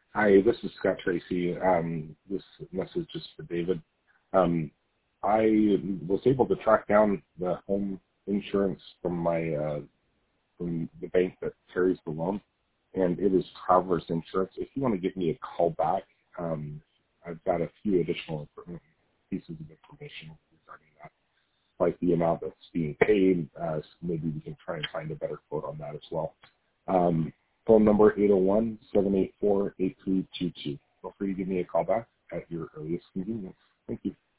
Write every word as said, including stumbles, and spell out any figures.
Hi, this is Scott Tracy. Um, this message is for David. Um, I was able to track down the home insurance from my uh, from the bank that carries the loan, and it is Travelers Insurance. If you want to give me a call back, um, I've got a few additional infor- pieces of information regarding that, like the amount that's being paid. Uh, so maybe we can try and find a better quote on that as well. Um, phone number eight oh one, seven eight four, eight three two two. Feel free to give me a call back at your earliest convenience. Thank you.